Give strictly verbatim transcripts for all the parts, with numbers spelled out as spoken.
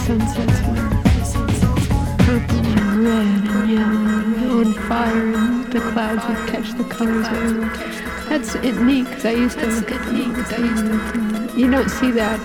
sunsets were purple and red and yellow and on fire, and the clouds would catch the colors everywhere. That's it neat because I used to look at them. You don't see that.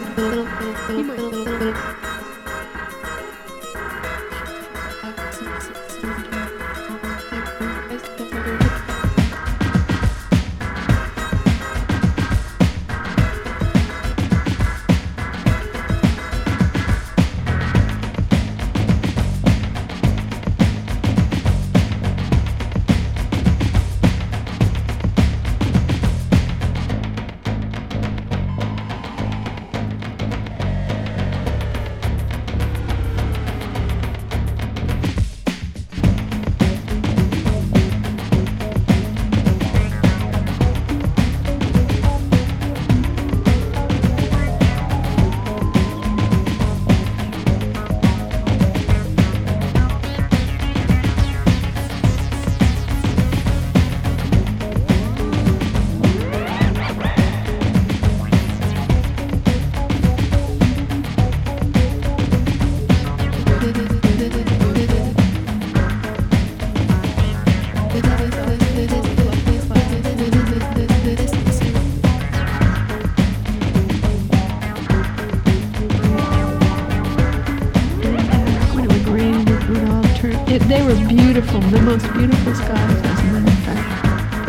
It, they were beautiful, the most beautiful skies, as a matter of fact.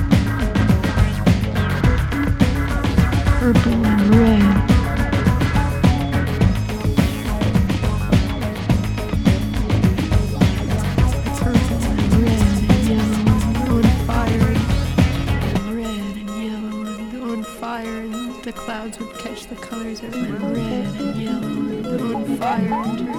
Purple and red. Purple and red and yellow and on fire. And red and yellow and on fire, and the clouds would catch the colors of red and yellow and on fire and turn.